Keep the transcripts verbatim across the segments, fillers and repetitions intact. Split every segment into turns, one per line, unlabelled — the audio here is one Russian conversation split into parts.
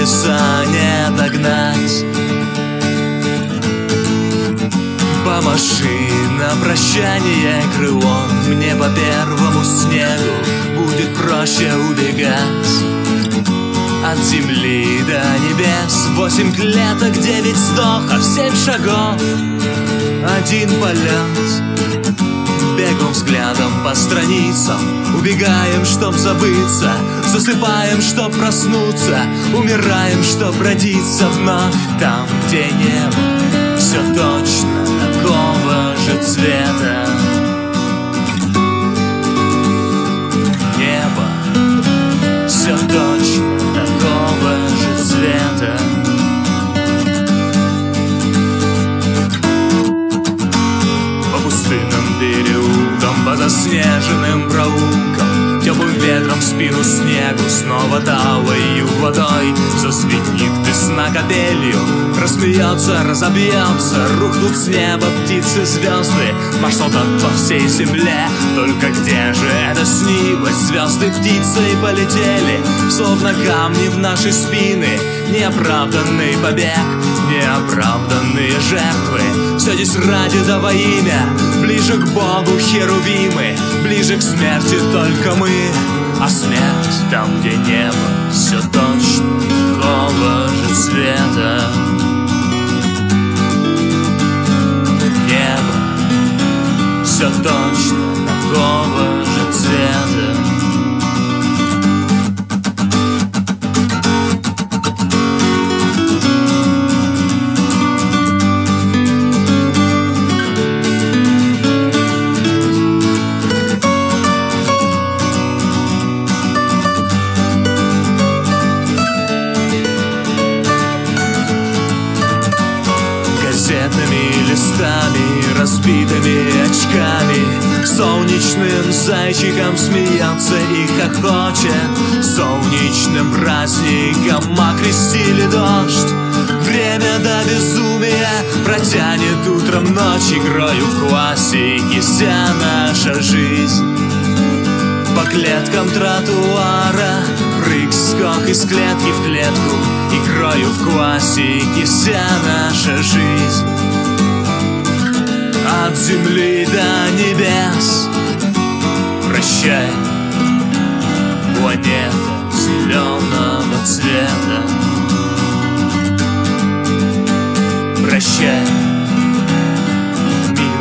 небеса не догнать. Помаши на прощание крылом, мне по первому снегу будет проще убегать. От земли до небес восемь клеток, девять вздохов, семь шагов, один полет. Бегом взглядом по страницам, убегаем, чтоб забыться, засыпаем, чтоб проснуться, умираем, чтоб родиться вновь там, где небо все точно такого же цвета. Небо все точно такого же цвета. По пустынным переулкам, по заснеженным проулкам, теплым ветром в спину снегу, снова талою водой зазвенит весна капелью, рассмеется, разобьется, рухнут с неба птицы, звезды, маршрут по всей земле. Только где же это снилось? Звезды птицей полетели, словно камни в наши спины. Неоправданный побег, неоправданные жертвы, все здесь ради да во имя. Ближе к Богу херувимы, ближе к смерти только мы. А смерть там, где небо все точно такого же цвета. Небо все точно такого же цвета. Газетными листами, разбитыми очками, солнечным зайчиком смеется и хохочет. Солнечным праздником окрестили дождь. Время до безумия протянет утром ночь, игрою в классике вся наша жизнь. По клеткам тротуара прыг, скок из клетки в клетку, игрою в классике вся наша жизнь. От земли до небес прощай, планета зеленого цвета. Прощай, мир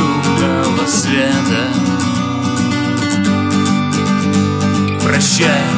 безумного света. Прощай,